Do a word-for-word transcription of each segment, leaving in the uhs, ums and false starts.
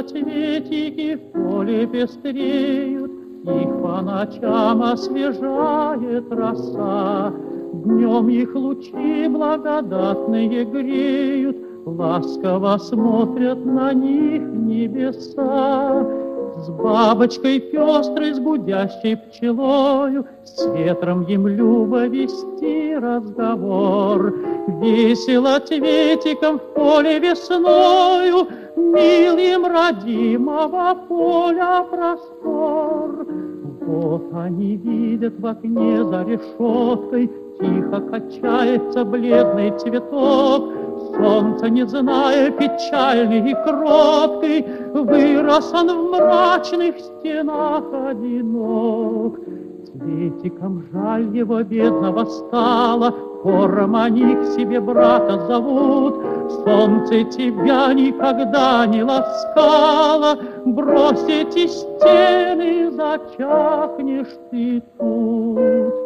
Веселоцветики в поле пестреют, их по ночам освежает роса. Днем их лучи благодатные греют, ласково смотрят на них небеса. С бабочкой пестрой, с гудящей пчелою, с ветром им любо вести разговор. Весело цветиком в поле весною, мил им родимого поля простор. Вот они видят в окне за решеткой, тихо качается бледный цветок. Солнце, не зная печальный и кроткий, вырос он в мрачных стенах одинок. Цветиком жаль его бедного стало, хором они к себе брата зовут. Солнце тебя никогда не ласкало, брось эти стены, зачахнешь ты тут.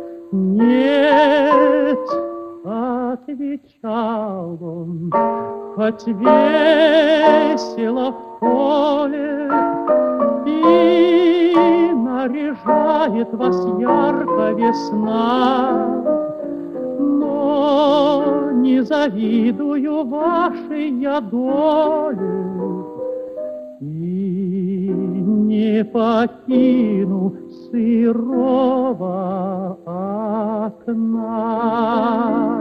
Нет, отвечал он, хоть весело в поле, и наряжает вас ярко весна, но не завидую вашей я доле и не покину сырого окна.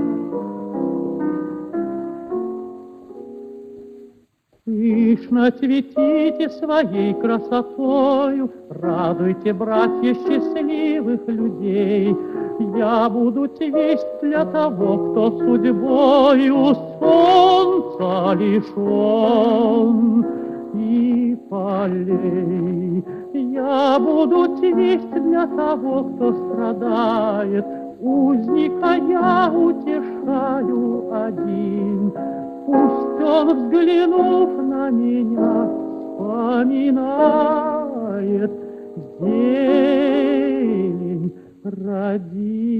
Пышно цветите своей красотою, радуйте, братья, счастливых людей. Я буду цвесть для того, кто судьбою солнца лишен и полей. Я буду цвесть для того, кто страдает, узника я утешаю один. Пусть он, взглянув на меня, вспоминает зелень родимую.